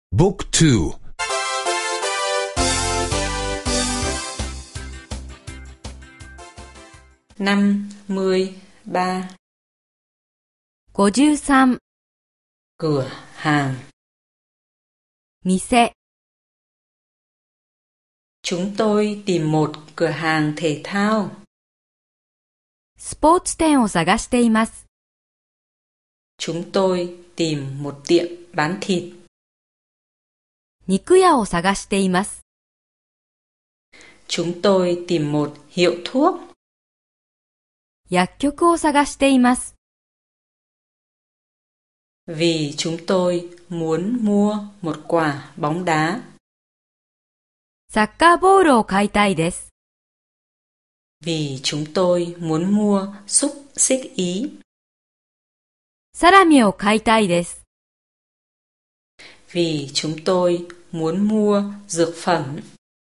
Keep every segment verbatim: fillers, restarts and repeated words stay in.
บุ๊กทู năm mươi ba. ごじゅうさん Cửa hàng. 店 Chúng tôi tìm một cửa hàng thể thao. スポーツ店を探しています。 Chúng tôi tìm một tiệm bán thịt. 肉屋を探しています。 Chúng tôi tìm một hiệu thuốc. 薬局を探しています。 Vì chúng tôi muốn mua một quả bóng đá. サッカーボールを買いたいです。 Vì chúng tôi muốn mua xúc xích Ý. サラミを買いたいです。 Vì chúng tôi muốn mua dược phẩm.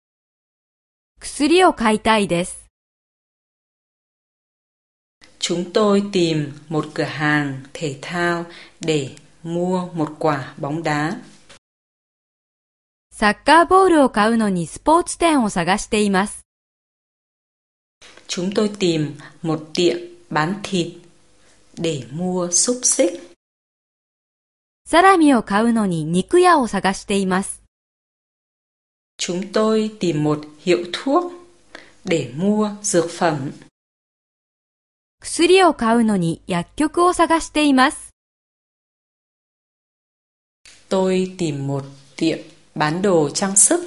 薬を買いたいです。 Chúng tôi tìm một cửa hàng thể thao để mua một quả bóng đá. サッカーボールを買うのにスポーツ店を探しています。 Chúng tôi tìm một tiệm bán thịt để mua xúc xích. サラミを買うのに肉屋を探しています。 Chúng tôi tìm một hiệu thuốc để mua dược phẩm. 薬を買うのに薬局を探しています。 Tôi tìm một tiệm bán đồ trang sức.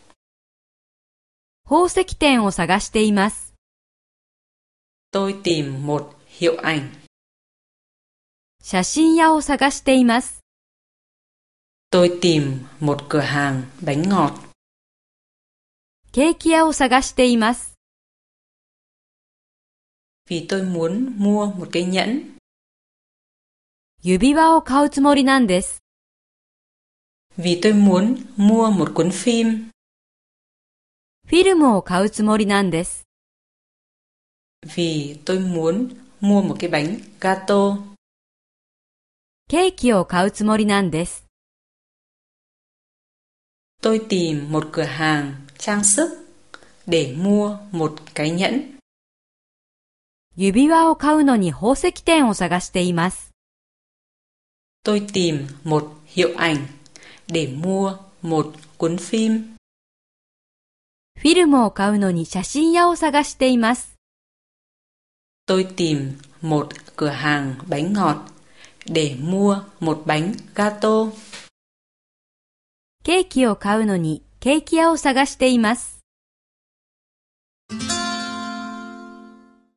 宝石店を探しています。 Tôi tìm một hiệu ảnh. 写真屋を探しています。 Tôi tìm một cửa hàng bánh ngọt. ケーキ屋を探しています。 Vì tôi muốn mua một cái nhẫn. 指輪を買うつもりなんです。 Vì tôi muốn mua một cuốn phim. フィルムを買うつもりなんです。 Vì tôi muốn mua một cái bánh gato. ケーキを買うつもりなんです。 Tôi tìm một cửa hàng trang sức để mua một cái nhẫn. 指輪を買うのに宝石店を探しています。 Tôi tìm một hiệu ảnh để mua một cuốn phim. フィルムを買うのに写真屋を探しています。 Tôi tìm một cửa hàng bánh ngọt để mua một bánh gato. ケーキを買うのにケーキ屋を探しています。